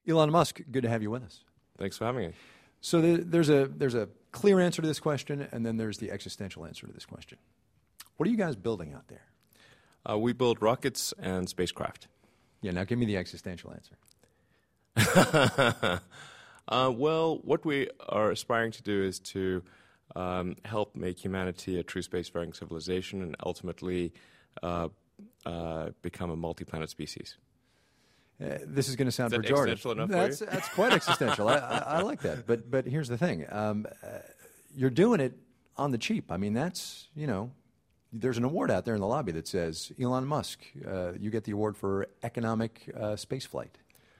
Elon Musk, good to have you with us. Thanks for having me. So there's a clear answer to this question, and then there's the existential answer to this question. What are you guys building out there? We build rockets and spacecraft. Yeah, now give me the existential answer. Well, what we are aspiring to do is to help make humanity a true spacefaring civilization and ultimately become a multi-planet species. This is going to sound Is that pejorative. existential enough for you? That's quite existential. I like that. But here's the thing. You're doing it on the cheap. I mean, that's, there's an award out there in the lobby that says, Elon Musk, you get the award for economic spaceflight.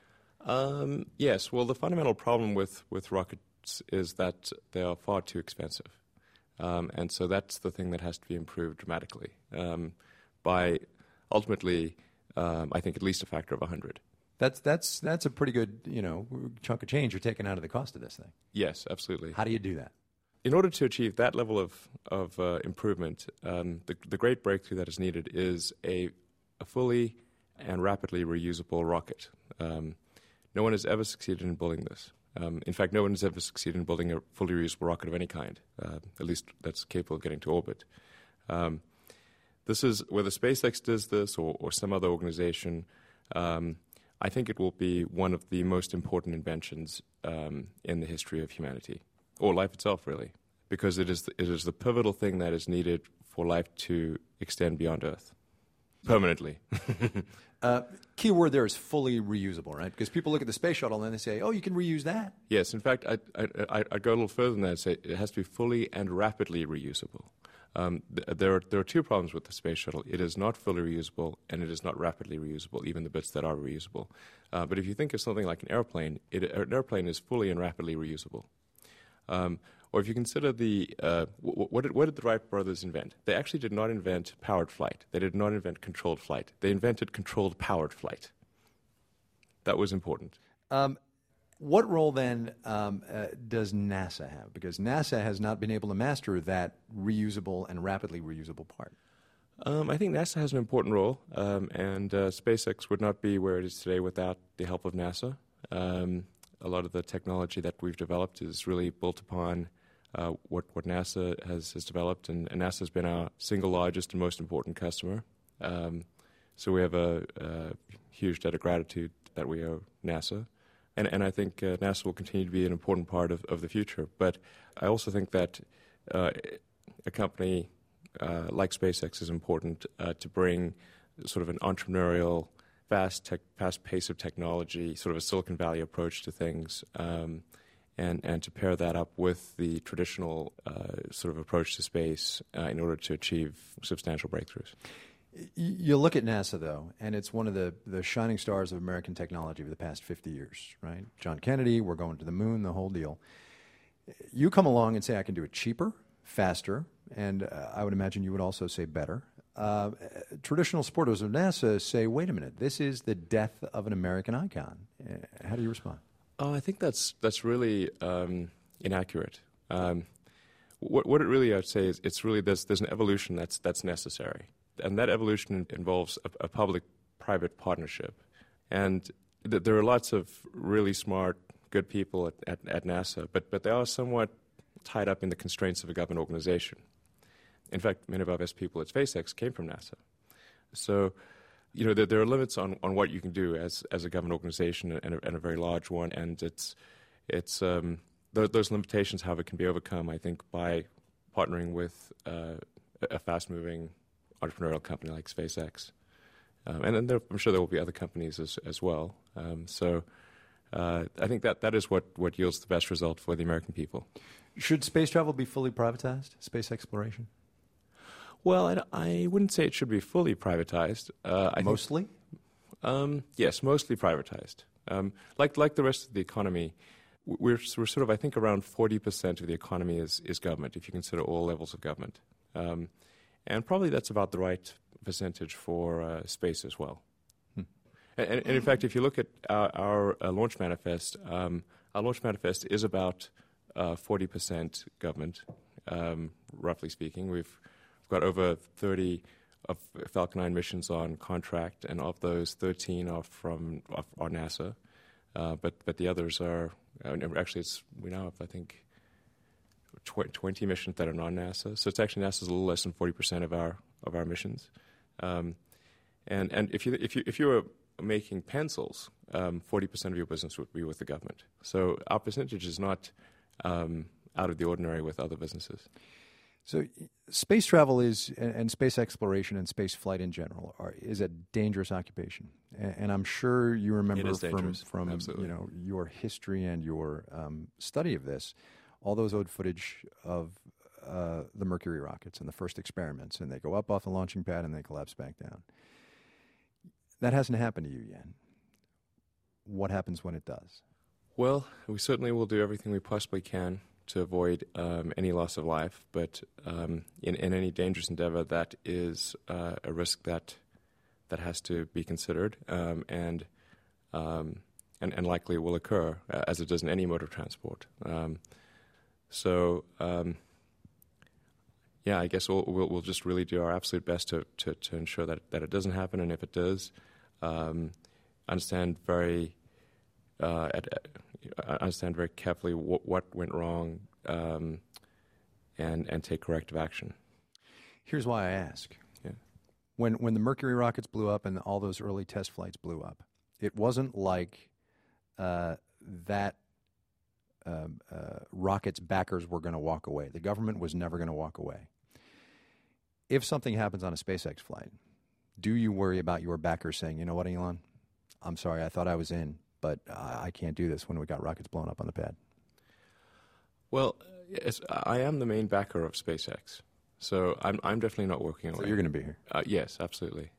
Yes. Well, the fundamental problem with rockets is that they are far too expensive. And so that's the thing that has to be improved dramatically by ultimately, I think, at least a factor of 100. That's a pretty good, chunk of change you're taking out of the cost of this thing. Yes, absolutely. How do you do that? In order to achieve that level of improvement, the great breakthrough that is needed is a fully and rapidly reusable rocket. No one has ever succeeded in building this. In fact, no one has ever succeeded in building a fully reusable rocket of any kind, at least that's capable of getting to orbit. This is, whether SpaceX does this or some other organization, I think it will be one of the most important inventions in the history of humanity, or life itself, really, because it is the pivotal thing that is needed for life to extend beyond Earth permanently. Key word there is fully reusable, right? Because people look at the space shuttle and they say, oh, you can reuse that. Yes, in fact, I'd go a little further than that and say it has to be fully and rapidly reusable. There are two problems with the space shuttle. It is not fully reusable, and it is not rapidly reusable, even the bits that are reusable. But if you think of something like an airplane is fully and rapidly reusable. Or if you consider what did the Wright brothers invent? They actually did not invent powered flight. They did not invent controlled flight. They invented controlled powered flight. That was important. What role then does NASA have? Because NASA has not been able to master that reusable and rapidly reusable part. I think NASA has an important role, and SpaceX would not be where it is today without the help of NASA. A lot of the technology that we've developed is really built upon what NASA has developed, and NASA has been our single largest and most important customer. So we have a huge debt of gratitude that we owe NASA. And I think NASA will continue to be an important part of the future. But I also think that a company like SpaceX is important to bring sort of an entrepreneurial, fast pace of technology, sort of a Silicon Valley approach to things, and to pair that up with the traditional sort of approach to space in order to achieve substantial breakthroughs. You look at NASA, though, and it's one of the shining stars of American technology for the past 50 years, right? John Kennedy, we're going to the moon, the whole deal. You come along and say, I can do it cheaper, faster, and I would imagine you would also say better. Traditional supporters of NASA say, wait a minute, this is the death of an American icon. How do you respond? I think that's really inaccurate. What it really, I'd say, is it's really there's an evolution that's necessary. And that evolution involves a public-private partnership. And there are lots of really smart, good people at NASA, but they are somewhat tied up in the constraints of a government organization. In fact, many of our best people at SpaceX came from NASA. So, there are limits on what you can do as a government organization and a very large one. And those limitations, however, can be overcome, I think, by partnering with a fast-moving entrepreneurial company like SpaceX. And then I'm sure there will be other companies as well. So I think that is what yields the best result for the American people. Should space travel be fully privatized, space exploration? Well, I wouldn't say it should be fully privatized. Mostly? Yes, mostly privatized. Like the rest of the economy, we're sort of, I think, around 40% of the economy is government, if you consider all levels of government. And probably that's about the right percentage for space as well. And in fact, if you look at our launch manifest is about 40% government, roughly speaking. We've got over 30 of Falcon 9 missions on contract, and of those, 13 are from NASA. But the others are actually we now have, I think, 20 missions that are non-NASA. So it's actually NASA's a little less than 40% of our missions. And if you were making pencils, 40% of your business would be with the government. So our percentage is not out of the ordinary with other businesses. So space travel is, and space exploration and space flight in general, is a dangerous occupation. And I'm sure you remember from your history and your study of this, all those old footage of the Mercury rockets and the first experiments, and they go up off the launching pad and they collapse back down. That hasn't happened to you yet. What happens when it does? Well, we certainly will do everything we possibly can to avoid any loss of life, but in any dangerous endeavor, that is a risk that has to be considered, and likely will occur, as it does in any mode of transport. I guess we'll just really do our absolute best to ensure that it doesn't happen, and if it does, understand very carefully what went wrong, and take corrective action. Here's why I ask. Yeah. When the Mercury rockets blew up and all those early test flights blew up, it wasn't like that rocket's backers were going to walk away. The government was never going to walk away. If something happens on a SpaceX flight, do you worry about your backers saying, you know what, Elon, I'm sorry, I thought I was in, but I can't do this when we got rockets blown up on the pad? Well, yes, I am the main backer of SpaceX, so I'm definitely not working away. So you're going to be here? Yes, absolutely.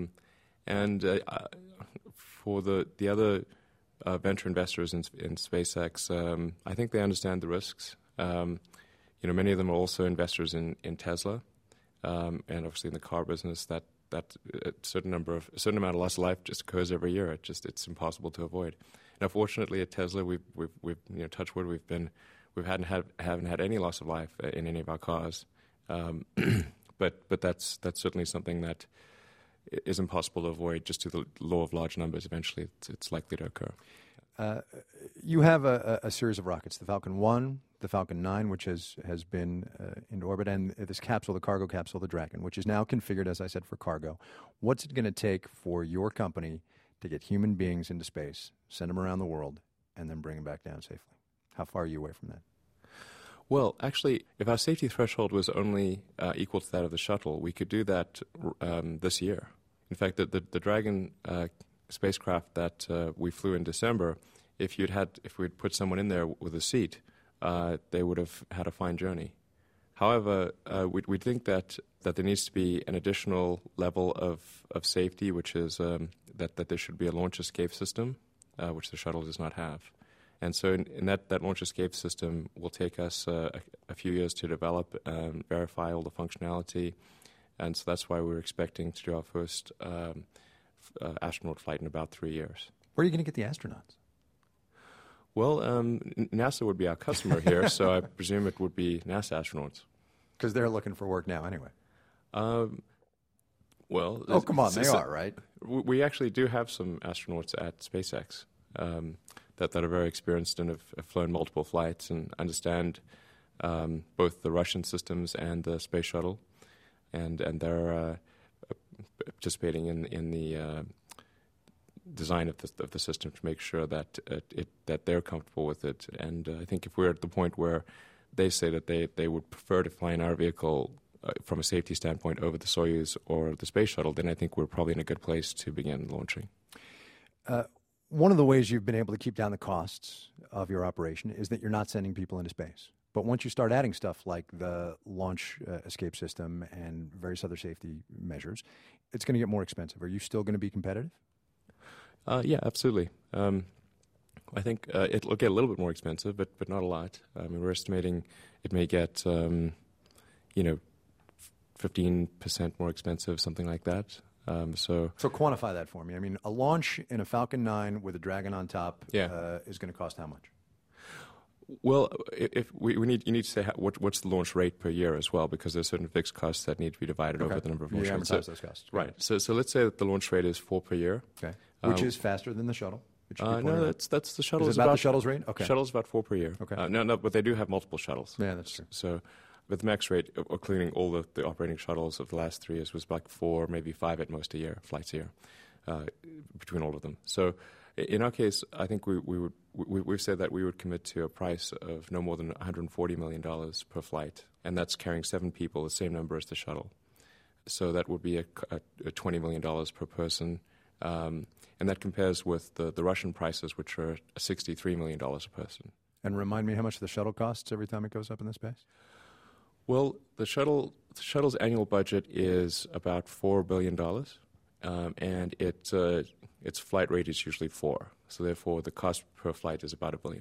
For the other venture investors in SpaceX, I think they understand the risks. Many of them are also investors in Tesla, and obviously in the car business. That a certain amount of loss of life just occurs every year. It's impossible to avoid. Now, fortunately, at Tesla, we've touch wood, we haven't had any loss of life in any of our cars, but that's certainly something that is impossible to avoid. Just to the law of large numbers, eventually it's likely to occur. You have a series of rockets: the Falcon 1, the Falcon 9, which has been in orbit, and this capsule, the cargo capsule, the Dragon, which is now configured, as I said, for cargo. What's it going to take for your company to get human beings into space, send them around the world, and then bring them back down safely? How far are you away from that? Well, actually, if our safety threshold was only equal to that of the shuttle, we could do that this year. In fact, the Dragon spacecraft that we flew in December, if we'd put someone in there with a seat, they would have had a fine journey. However, we think that there needs to be an additional level of safety, which is that there should be a launch escape system, which the shuttle does not have. And so in that launch escape system will take us a few years to develop and verify all the functionality. And so that's why we're expecting to do our first astronaut flight in about 3 years. Where are you going to get the astronauts? Well, NASA would be our customer here, so I presume it would be NASA astronauts. Because they're looking for work now anyway. Well, oh, come on, they are, right? We actually do have some astronauts at SpaceX that are very experienced and have flown multiple flights and understand both the Russian systems and the space shuttle, and they're participating in the design of the system to make sure that that they're comfortable with it. And I think if we're at the point where they say that they would prefer to fly in our vehicle from a safety standpoint over the Soyuz or the space shuttle, then I think we're probably in a good place to begin launching. One of the ways you've been able to keep down the costs of your operation is that you're not sending people into space. But once you start adding stuff like the launch escape system and various other safety measures, it's going to get more expensive. Are you still going to be competitive? Yeah, absolutely. I think it'll get a little bit more expensive, but not a lot. I mean, we're estimating it may get 15% more expensive, something like that. So quantify that for me. I mean, a launch in a Falcon 9 with a Dragon on top is going to cost how much? Well, if you need to say what's the launch rate per year as well, because there's certain fixed costs that need to be divided over the number of launch rates. Amortize those costs. Right. So let's say that the launch rate is 4 per year. Okay. Which is faster than the shuttle. It should be No, pointed that's the shuttle. Is it about the shuttle's rate? Okay. Shuttle's about 4 per year. Okay. No, but they do have multiple shuttles. Yeah, that's true. So, but the max rate, including all the operating shuttles of the last 3 years, was like 4, maybe 5 at most flights a year, between all of them. So, in our case, I think we've said that we would commit to a price of no more than $140 million per flight, and that's carrying 7 people, the same number as the shuttle. So that would be a $20 million per person, and that compares with the Russian prices, which are $63 million a person. And remind me how much the shuttle costs every time it goes up in the space? Well, the shuttle's annual budget is about $4 billion, and its flight rate is usually 4. So therefore, the cost per flight is about $1 billion.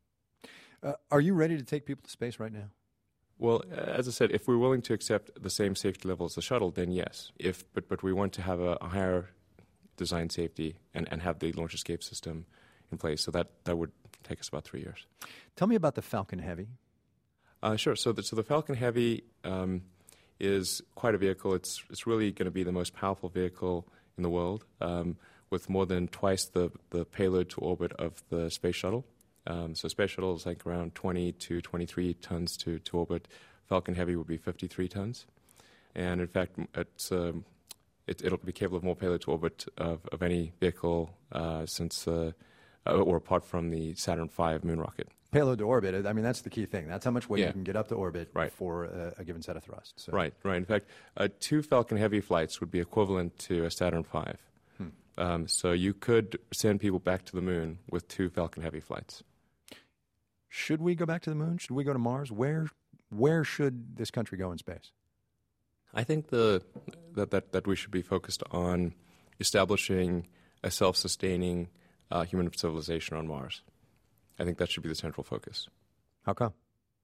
Are you ready to take people to space right now? Well, as I said, if we're willing to accept the same safety level as the shuttle, then yes. But we want to have a higher design safety and have the launch escape system in place. So that would take us about 3 years. Tell me about the Falcon Heavy. Sure. So the Falcon Heavy is quite a vehicle. It's really going to be the most powerful vehicle in the world, with more than twice the payload to orbit of the space shuttle. So space shuttle is like around 20 to 23 tons to orbit. Falcon Heavy will be 53 tons. And in fact, it'll be capable of more payload to orbit of any vehicle since or apart from the Saturn V moon rocket. Payload to orbit, I mean, that's the key thing. That's how much weight Yeah. you can get up to orbit Right. for a given set of thrusts. So. Right. In fact, 2 Falcon Heavy flights would be equivalent to a Saturn V. So you could send people back to the moon with 2 Falcon Heavy flights. Should we go back to the moon? Should we go to Mars? Where should this country go in space? I think that we should be focused on establishing a self-sustaining human civilization on Mars. I think that should be the central focus. How come?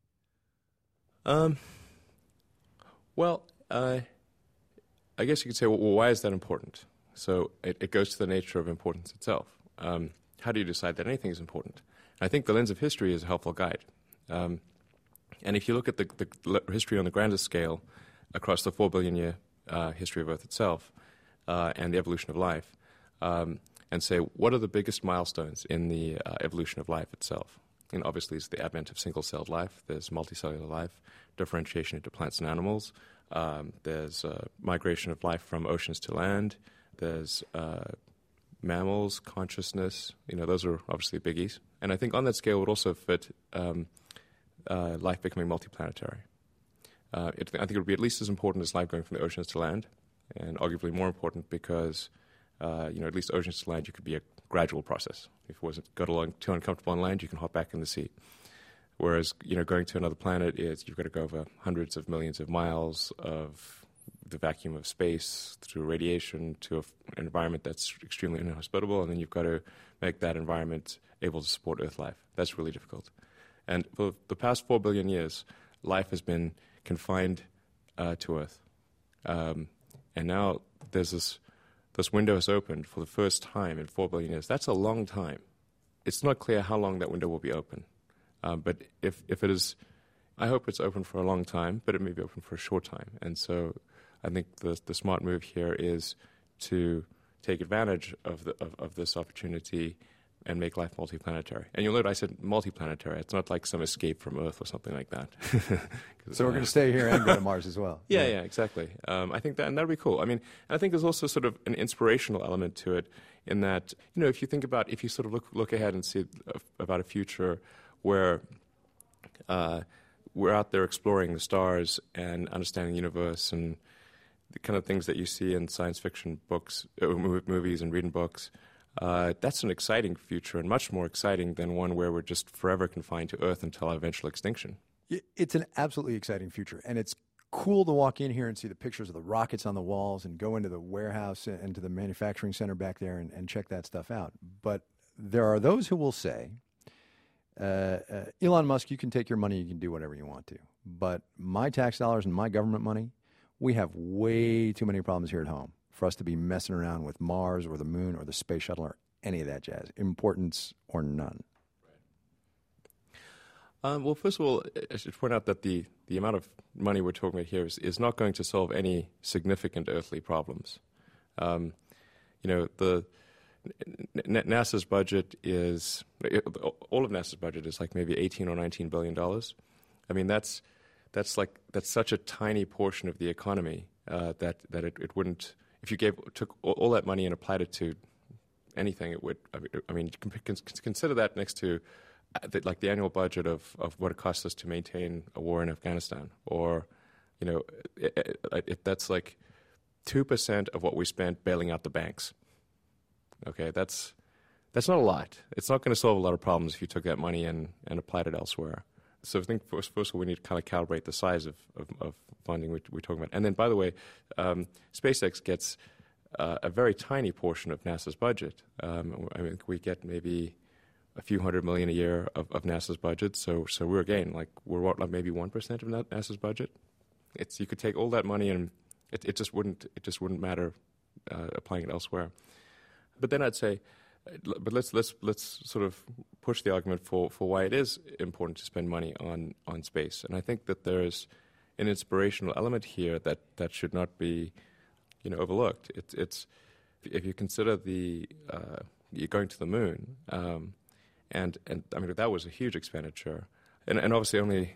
Well, I guess you could say, well, why is that important? So it goes to the nature of importance itself. How do you decide that anything is important? I think the lens of history is a helpful guide. And if you look at the history on the grandest scale across the 4 billion year history of Earth itself and the evolution of life, and say, what are the biggest milestones in the evolution of life itself? And obviously, it's the advent of single-celled life. There's multicellular life, differentiation into plants and animals. There's migration of life from oceans to land. There's mammals, consciousness. Those are obviously biggies. And I think on that scale would also fit life becoming multiplanetary. I think it would be at least as important as life going from the oceans to land, and arguably more important because at least oceans to land, you could be a gradual process. If it got along too uncomfortable on land, you can hop back in the sea. Whereas, going to another planet you've got to go over hundreds of millions of miles of the vacuum of space through radiation to an environment that's extremely inhospitable, and then you've got to make that environment able to support Earth life. That's really difficult. And for the past 4 billion years, life has been confined to Earth. And now there's this window has opened for the first time in 4 billion years. That's a long time. It's not clear how long that window will be open. But if it is, I hope it's open for a long time, but it may be open for a short time. And so I think the smart move here is to take advantage of this opportunity and make life multiplanetary. And you'll note I said multiplanetary. It's not like some escape from Earth or something like that. So we're going to stay here and go to Mars as well. Yeah, exactly. I think that would be cool. I mean, I think there's also sort of an inspirational element to it in that, if you think about, if you sort of look ahead and see about a future where we're out there exploring the stars and understanding the universe and the kind of things that you see in science fiction books, movies and reading books, that's an exciting future and much more exciting than one where we're just forever confined to Earth until our eventual extinction. It's an absolutely exciting future, and it's cool to walk in here and see the pictures of the rockets on the walls and go into the warehouse and to the manufacturing center back there and check that stuff out. But there are those who will say, Elon Musk, you can take your money, you can do whatever you want to. But my tax dollars and my government money, we have way too many problems here at home for us to be messing around with Mars or the moon or the space shuttle or any of that jazz, importance or none. Well, first of all, I should point out that the amount of money we're talking about here is not going to solve any significant earthly problems. The NASA's budget is, all of NASA's budget is like maybe $18 or $19 billion. I mean, that's such a tiny portion of the economy that it wouldn't, if you took all that money and applied it to anything, it would, I mean, consider that next to the annual budget of what it costs us to maintain a war in Afghanistan, or, that's like 2% of what we spent bailing out the banks. Okay, that's not a lot. It's not going to solve a lot of problems if you took that money and applied it elsewhere. So I think first of all we need to kind of calibrate the size of funding we're talking about. And then, by the way, SpaceX gets a very tiny portion of NASA's budget. I mean, we get maybe a few $100 million a year of NASA's budget. So we're what, maybe 1% of NASA's budget. You could take all that money and it just wouldn't matter applying it elsewhere. But then I'd say, but let's sort of push the argument for why it is important to spend money on space. And I think that there's an inspirational element here that should not be overlooked. It's if you consider you're going to the moon, and I mean that was a huge expenditure, and obviously only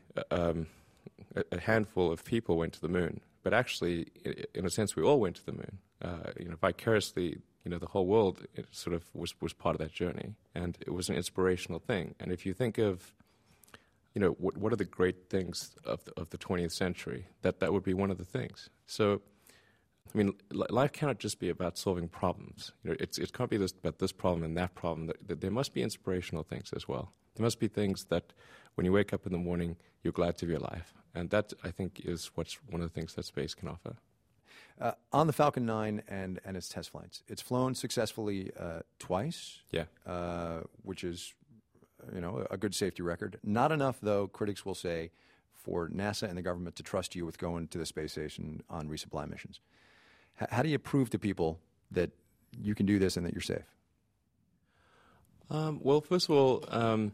a handful of people went to the moon. But actually, in a sense, we all went to the moon. Vicariously, the whole world sort of was part of that journey, and it was an inspirational thing. And if you think of, what are the great things of the 20th century, that would be one of the things. So, I mean, life cannot just be about solving problems. It can't be about this problem and that problem. There must be inspirational things as well. There must be things that, when you wake up in the morning, you're glad to be alive. And that, I think, is what's one of the things that space can offer. On the Falcon 9 and its test flights, it's flown successfully twice, which is, a good safety record. Not enough, though, critics will say, for NASA and the government to trust you with going to the space station on resupply missions. How do you prove to people that you can do this and that you're safe? Well, first of all,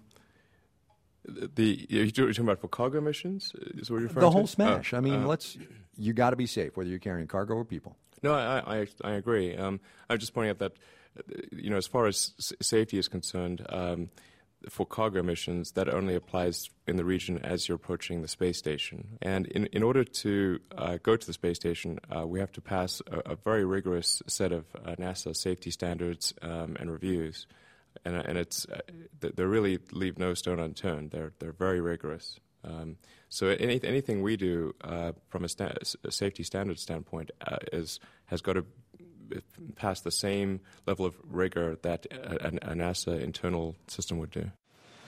you're talking about for cargo missions? Is what you're referring to? The whole smash. I mean, you got to be safe, whether you're carrying cargo or people. No, I agree. I was just pointing out that, as far as safety is concerned, for cargo missions, that only applies in the region as you're approaching the space station. And in order to go to the space station, we have to pass a very rigorous set of NASA safety standards and reviews. And it's they really leave no stone unturned. They're very rigorous. So anything we do from a safety standards standpoint has got to pass the same level of rigor that a NASA internal system would do.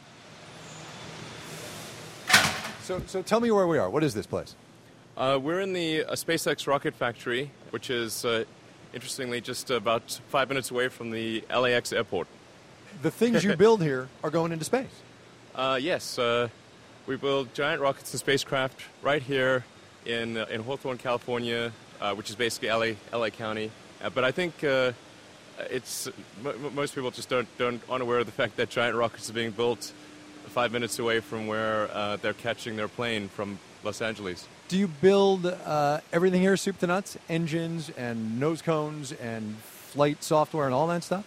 So tell me where we are. What is this place? We're in the SpaceX rocket factory, which is interestingly just about 5 minutes away from the LAX airport. The things you build here are going into space. Yes. We build giant rockets and spacecraft right here in Hawthorne, California, which is basically LA County. But I think most people just aren't aware of the fact that giant rockets are being built 5 minutes away from where they're catching their plane from Los Angeles. Do you build everything here, soup to nuts, engines and nose cones and flight software and all that stuff?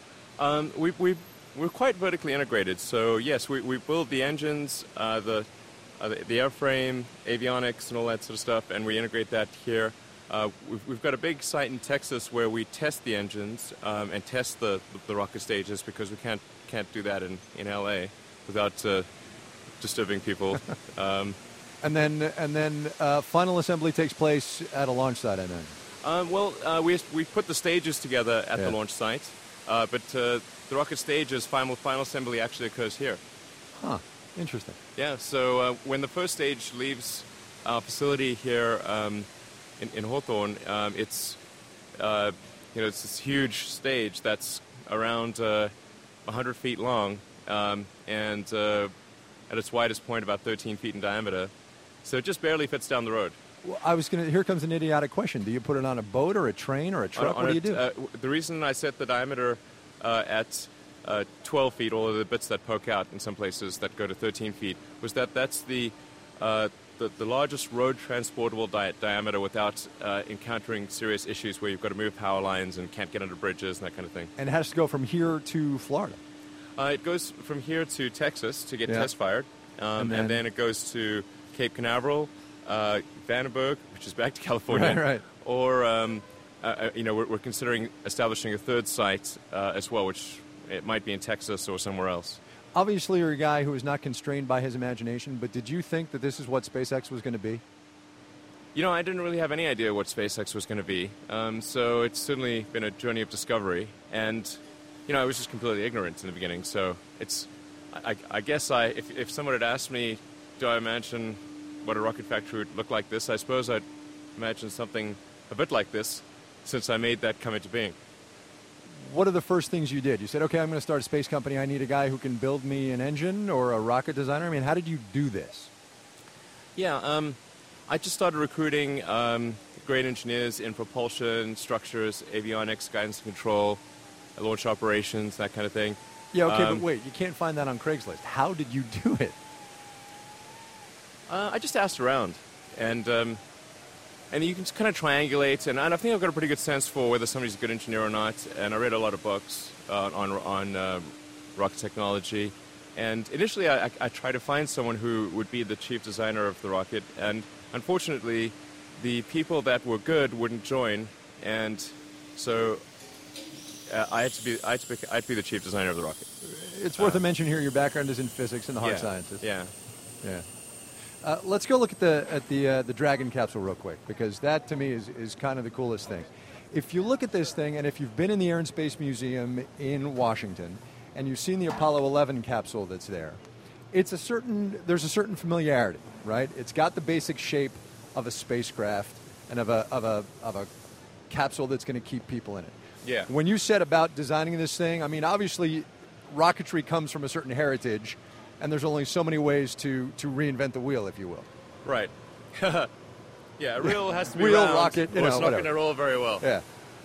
We're quite vertically integrated. So yes, we build the engines, the airframe, avionics, and all that sort of stuff, and we integrate that here. We've got a big site in Texas where we test the engines and test the rocket stages, because we can't do that in LA without disturbing people. And then final assembly takes place at a launch site, I know. We put the stages together at the launch site, but the rocket stage's final assembly actually occurs here. Huh. Interesting. Yeah. So when the first stage leaves our facility here in Hawthorne, it's this huge stage that's around 100 feet long, and at its widest point about 13 feet in diameter. So it just barely fits down the road. Well, here comes an idiotic question. Do you put it on a boat or a train or a truck? What do you do? The reason I set the diameter at 12 feet, all of the bits that poke out in some places that go to 13 feet, was that's the the largest road transportable diameter without encountering serious issues where you've got to move power lines and can't get under bridges and that kind of thing. And it has to go from here to Florida. It goes from here to Texas to get test fired, and then it goes to Cape Canaveral, Vandenberg, which is back to California, right. Or we're considering establishing a third site as well, which it might be in Texas or somewhere else. Obviously, you're a guy who is not constrained by his imagination, but did you think that this is what SpaceX was going to be? I didn't really have any idea what SpaceX was going to be, so it's certainly been a journey of discovery, and I was just completely ignorant in the beginning. So I guess if someone had asked me, do I imagine what a rocket factory would look like this, I suppose I'd imagine something a bit like this, since I made that come into being. What are the first things you did? You said, okay, I'm going to start a space company. I need a guy who can build me an engine or a rocket designer. I mean, how did you do this? Yeah, I just started recruiting great engineers in propulsion, structures, avionics, guidance and control, launch operations, that kind of thing. Yeah, okay, but wait, you can't find that on Craigslist. How did you do it? I just asked around, and you can kind of triangulate, and I think I've got a pretty good sense for whether somebody's a good engineer or not, and I read a lot of books on rocket technology, and initially I tried to find someone who would be the chief designer of the rocket, and unfortunately the people that were good wouldn't join, and so I had to be the chief designer of the rocket. It's worth a mention here. Your background is in physics and the hard sciences. Yeah. Let's go look at the Dragon capsule real quick, because that to me is kind of the coolest thing. If you look at this thing, and if you've been in the Air and Space Museum in Washington, and you've seen the Apollo 11 capsule that's there, there's a certain familiarity, right? It's got the basic shape of a spacecraft and of a capsule that's going to keep people in it. Yeah. When you set about designing this thing, I mean, obviously, rocketry comes from a certain heritage, and there's only so many ways to reinvent the wheel, if you will. Right. Yeah, a reel has to be wheel, round, rocket, or it's not going to roll very well. Yeah.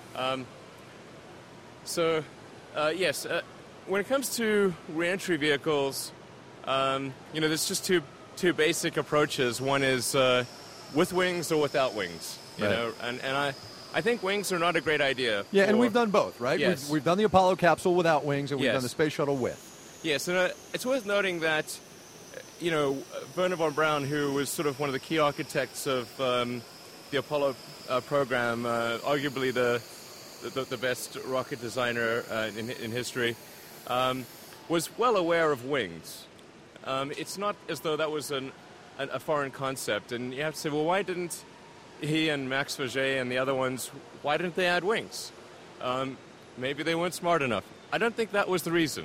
Yes, when it comes to reentry vehicles, there's just two basic approaches. One is with wings or without wings. You know, and I think wings are not a great idea. Yeah, and we've done both, right? Yes. We've done the Apollo capsule without wings, and we've done the space shuttle with. Yes, and it's worth noting that, Wernher von Braun, who was sort of one of the key architects of the Apollo program, arguably the best rocket designer in history, was well aware of wings. It's not as though that was a foreign concept, and you have to say, well, why didn't he and Max Faget and the other ones, why didn't they add wings? Maybe they weren't smart enough. I don't think that was the reason.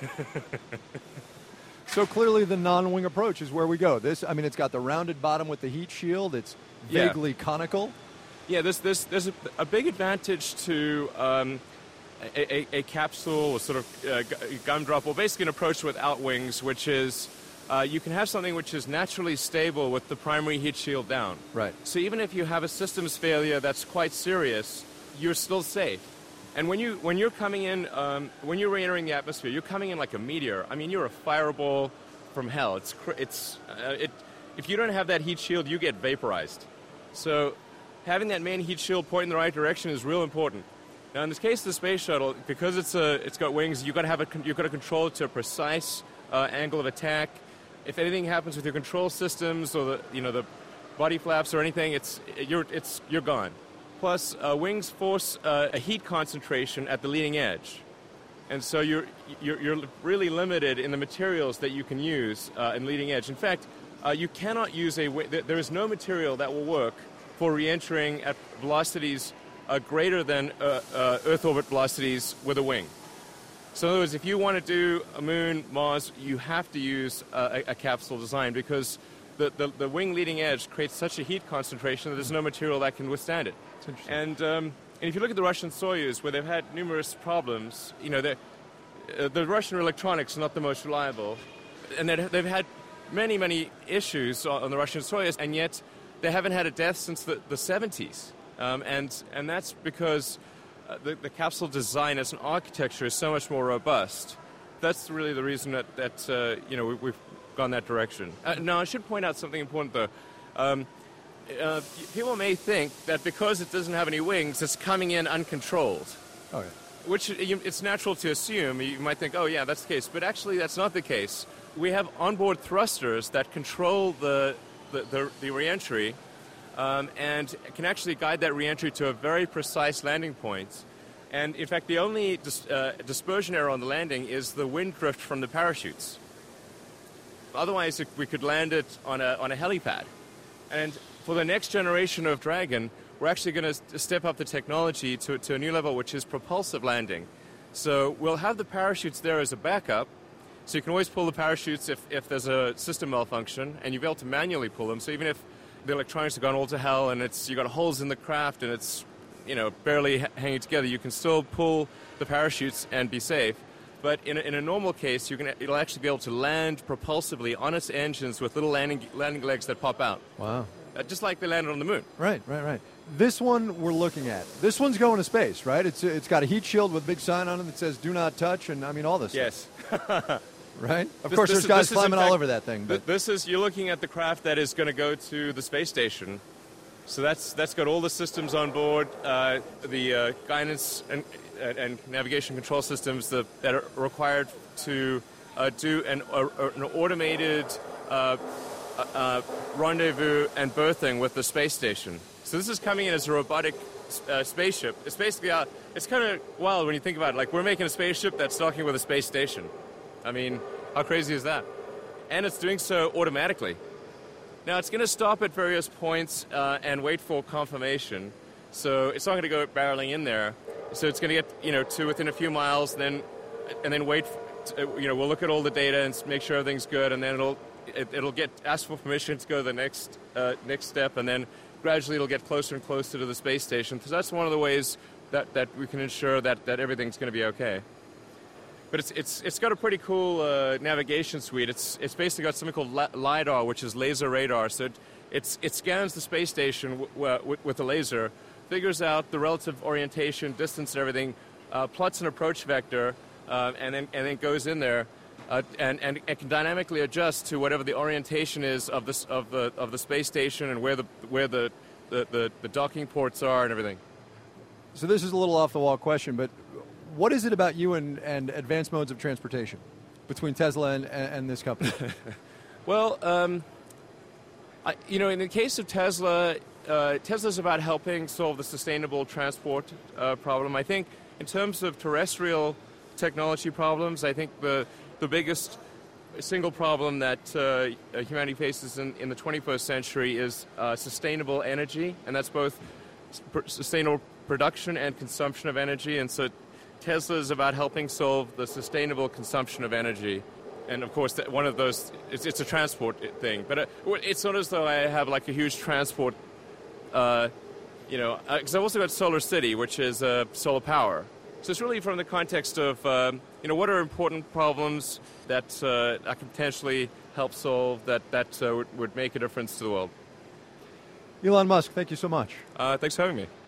So clearly the non-wing approach is where we go. It's got the rounded bottom with the heat shield. It's vaguely conical. Yeah, there's a big advantage to a capsule or sort of gumdrop, or basically an approach without wings, which is you can have something which is naturally stable with the primary heat shield down. Right. So even if you have a systems failure that's quite serious, you're still safe. And when you're coming in, when you're re-entering the atmosphere, you're coming in like a meteor. I mean, you're a fireball from hell. If you don't have that heat shield, you get vaporized. So having that main heat shield pointing in the right direction is real important. Now, in this case, the space shuttle, because it's got wings, you've got to control it to a precise angle of attack. If anything happens with your control systems or the body flaps or anything, you're gone. Plus, wings force a heat concentration at the leading edge, and so you're really limited in the materials that you can use in leading edge. In fact, you cannot use there is no material that will work for re-entering at velocities greater than Earth orbit velocities with a wing. So in other words, if you want to do a moon, Mars, you have to use a capsule design, because the wing leading edge creates such a heat concentration that there's no material that can withstand it. And if you look at the Russian Soyuz, where they've had numerous problems, the Russian electronics are not the most reliable, and they've had many issues on the Russian Soyuz, and yet they haven't had a death since the 70s. And that's because the capsule design as an architecture is so much more robust. That's really the reason that gone that direction. Now, I should point out something important, though. People may think that because it doesn't have any wings, it's coming in uncontrolled. Oh, yeah. Which it's natural to assume. You might think, oh, yeah, that's the case. But actually, that's not the case. We have onboard thrusters that control the reentry and can actually guide that reentry to a very precise landing point. And, in fact, the only dispersion error on the landing is the wind drift from the parachutes. Otherwise, we could land it on a helipad. And for the next generation of Dragon, we're actually going to step up the technology to a new level, which is propulsive landing. So we'll have the parachutes there as a backup, so you can always pull the parachutes if there's a system malfunction, and you'll be able to manually pull them. So even if the electronics have gone all to hell and you've got holes in the craft and it's barely hanging together, you can still pull the parachutes and be safe. But in a normal case, it'll actually be able to land propulsively on its engines with little landing legs that pop out. Wow. Just like they landed on the moon. Right. This one we're looking at. This one's going to space, right? It's got a heat shield with a big sign on it that says "Do not touch," and I mean all this. Yes. Right. Of course, there's guys climbing all over that thing. But you're looking at the craft that is going to go to the space station. So that's got all the systems on board, the guidance and navigation control systems that are required to do an automated rendezvous and berthing with the space station. So this is coming in as a robotic spaceship. It's basically it's kind of wild when you think about it. Like, we're making a spaceship that's docking with a space station. I mean, how crazy is that? And it's doing so automatically. Now, it's going to stop at various points and wait for confirmation. So it's not going to go barreling in there. So it's going to get to within a few miles, and then wait. We'll look at all the data and make sure everything's good, and then it'll ask for permission to go to the next step, and then gradually it'll get closer and closer to the space station. So that's one of the ways that we can ensure that everything's going to be okay. But it's got a pretty cool navigation suite. It's basically got something called LiDAR, which is laser radar. So it scans the space station with a laser, figures out the relative orientation, distance, and everything, plots an approach vector, and then goes in there, and it can dynamically adjust to whatever the orientation is of the space station and where the docking ports are and everything. So this is a little off the wall question, but what is it about you and advanced modes of transportation between Tesla and this company? Well, in the case of Tesla, Tesla's about helping solve the sustainable transport problem. I think in terms of terrestrial technology problems, I think the biggest single problem that humanity faces in the 21st century is sustainable energy, and that's both sustainable production and consumption of energy. And so Tesla is about helping solve the sustainable consumption of energy. And of course, one of those, it's a transport thing. But it's not as though I have like a huge transport, because I've also got Solar City, which is solar power. So it's really from the context of, what are important problems that I can potentially help solve that would make a difference to the world. Elon Musk, thank you so much. Thanks for having me.